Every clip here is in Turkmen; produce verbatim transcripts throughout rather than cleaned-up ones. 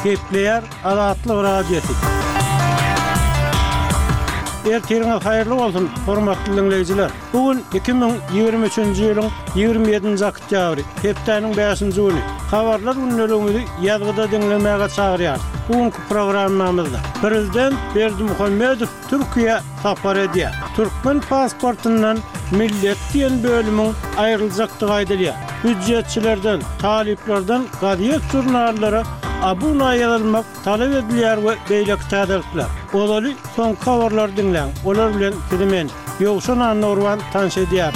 Kepler Adatlı Radyosu. Ertiriniz hayırlı olsun, hormatly dinleyijiler. Bugün iki bin ýygrimi üçinji ýylyň ýygrimi ýedinji oktýabry, hepdeniň beşinji güni. Habarlar günnäligini ýazgyda dinlemäge çagyrýar. Bugünkü programmamyzda Prezident Berdimuhammedow Türkiýe sapar edýär. Türkmen pasportundan millet diýen bölümiň aýryljakdygy aýdylýar. Hüjjetçilerden, taliplerden gadyet jurnallara abuna ýazylmak talap edilýär we beýleki täderler. Olaly soňky habarlar dinleň. Olar bilen sizimen Ýowşan Annorwan tanış edýär.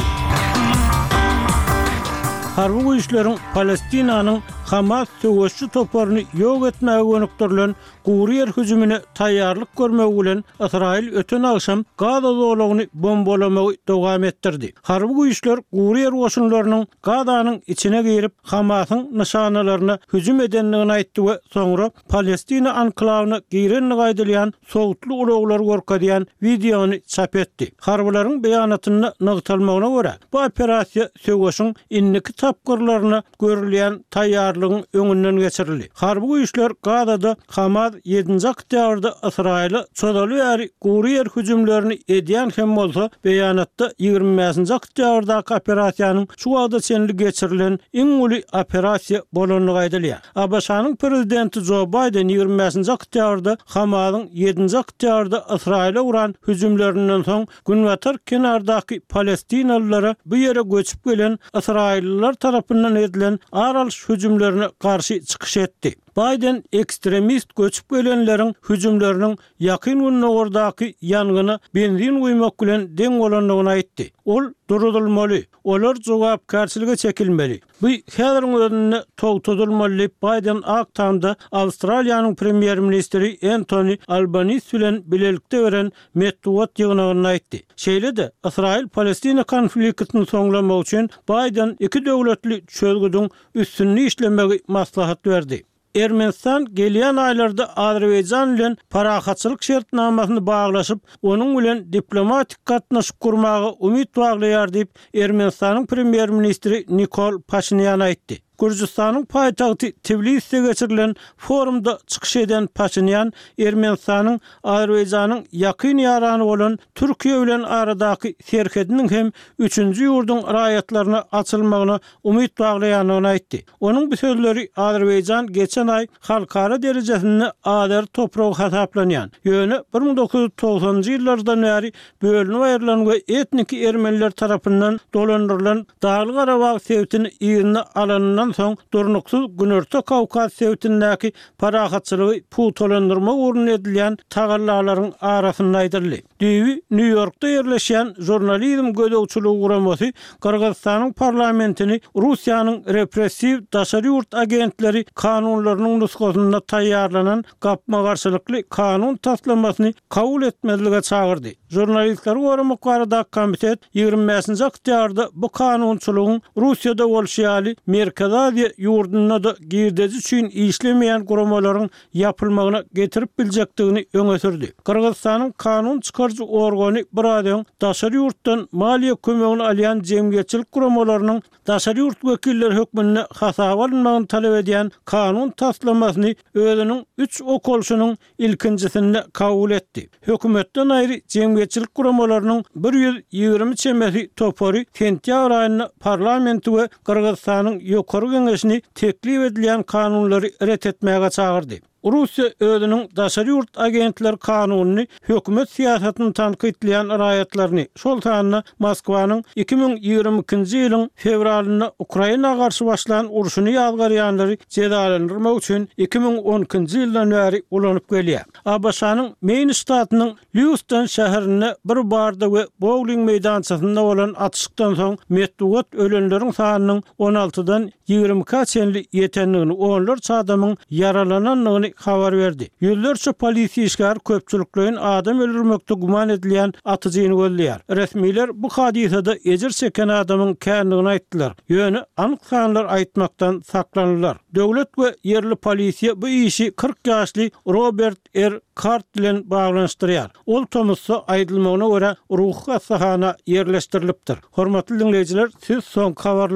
Harby güýçleriň Palestinanyň Hamas söwüşçü toparyny ýok etmäge gönükdirilen Guriýer hüjümine taýýarlyk görmek bilen Israil öten akşam Gaza zowlagyny bombalamagy dowam etdirdi. Harby güýçler Guriýer goşunlarynyň Gazanyň içine girip Hamasyň nişanalaryna hüjüm edenligini aýtdy we soňra Palestina anklawyna girenligi aýdylýan sowutly ulaglar gorkadýan videony çap etdi. Harbylaryň beýanatyny nygtalmagyna görä, bu operasiýa söwüşiň inniki tapgyrlaryna görülýän taýýarlygyň öňünden geçirildi. Harby güýçler Gazada Hamas ýedinji oktýabrda Israila çodaly ýary Guriýer hüjümlerini edýän hem bolsa beýanatda ýygrimi beşinji oktýabrdaky operasiýanyň şu wagtda çenli geçirilen iň uly operasiýa bolanlygy aýdylýar. A B S-nyň prezidenti Joe Biden ýygrimi beşinji oktýabrda Hamasyň ýedinji oktýabrda Israila uran hüjümlerinden soň Günwatar kenardaky Palestinalılara bu ýere göçüp gelen Israilliler tarapyndan edilen aralyş hüjümlerine karşı çykyş etdi. Biden ekstremist göçüp gelenlerin hüjümlerinin yakın günlerdeki yangını benzin uymak bilen deň bolanlygyny aýtdy. Ol durulmaly, olar jogapkarçylyga çekilmeli. Bu häziriň özünde togtudulmaly. Biden aktamda Awstraliýanyň premier ministri Anthony Albanese bilen bilelikde beren metduat ýygynyny aýtdy. Şeýle-de Israil Palestina konfliktini soňlamak üçin Biden iki döwletli çözgüdüň üstünlüği işlemegi maslahat berdi. Ermenistan gelýän aýlarda Azerbaýjan bilen parahatçylyk şertnamasyny baglaşyp, onuň bilen diplomatik gatnaşyk kurmagy umyt baglaýar diýip Ermenistanyň premier ministri Nikol Pashinyan aýtdy. Gürjistanyň paýtagty Tbiliside geçirilen forumda çykyş eden Pashinyan Ermenistanyň Azerbaýjanyň ýakyn ýarany bolan Türkiýe bilen aradaky serkediniň hem üçünji ýurdun raýatlaryna açylmagyna umyt baglaýanyny aýtdy. Onuň bu sözleri Azerbaýjan geçen aý halkara derejesinde ader topragy hasaplanýan. Ýöne bir ming dokuz ýüz togsanjy ýyllardan bäri bölünip aýrylan we etnik ermeniler tarapyndan dolandyrylan Dağly Garabag sewtini ýygyna alanynyň soň durnuksuz Günörtü Kawkaz sewtindäki parahatçylygy putolandyrma urun edilýän tagallalaryň arasynda aýdyldy. Diýi New Yorkda ýerleşýän jurnalizm gödäwçiligi guramasy Kyrgyzstanyň parlamentini Russiýanyň repressiw daşary ýurt agentleri kanunlarynyň nusgasyna taýýarlanan gapma garşylykly kanun taslamasyny kabul etmezlige çagyrdy. Jurnalistler goramak barada komitet ýygrimi beşinji oktýabrda bu kanunçylygyň Russiýada bolşýaly Merkez Aziýa ýurduna da girdiji üçin işlemeýän guramalaryň ýapylmagyna getirip biljekdigini öňe sürdi. Kyrgyzstanyň kanun çykarjy organy bir adam daşary ýurtdan maliýe kömegini alýan jemgyýetçilik guramalarynyň daşary ýurt wekilleri hökmüne hasap alynmagyny talap edýän kanun taslamasyny özüniň üç okolşunyň ilkinjisinde kabul etdi. Hökümetden aýry jemgyýetçilik guramalarynyň bir ýüz ýygrimi çemesi topary sentýabr aýyna parlamenti we Kyrgyzstanyň ýokary geňeşini teklip edilýän kanunlary ret etmäge çagyrdy. Russiýa özüniň daşary ýurt agentler kanunyny hökümet siýasatyny tanqidleýän raýatlaryny şol tanyna Moskwanyň iki bin ýygrimi ikinji ýylyň fevralyna Ukraina garşy başlanan uruşyny ýazgarýanlary cezalandyrmak üçin iki bin on ikinji ýyldan bäri ulanyp gelýär. A B S-nyň Maine ştatynyň Lewiston şäherine bir barda we bowling meýdançasynda bolan atışykdan soň metduat ölenleriň sanynyň on altydan ýygrimikä çenli ýetenligini, onlarça adamyň yaralananlygyny habar berdi. Ýüzlerçe polisiýa işgär köpçüliklerin adam öldürmekde guman edilýän atyjyny gözleýär. Resmiler bu hadisada ejir çeken adamyň känligini aýtdylar. Ýöne anyk sanlar aýtmakdan saklanýarlar. Döwlet we ýerli polisiýa bu işi kırk ýaşly Robert R. Cart bilen baglanşdyrýar. Ol Thomas'a aýdylmagyna görä ruh hassahana ýerleşdirilipdir. Hormatly dinleýijiler, siz soň habarlar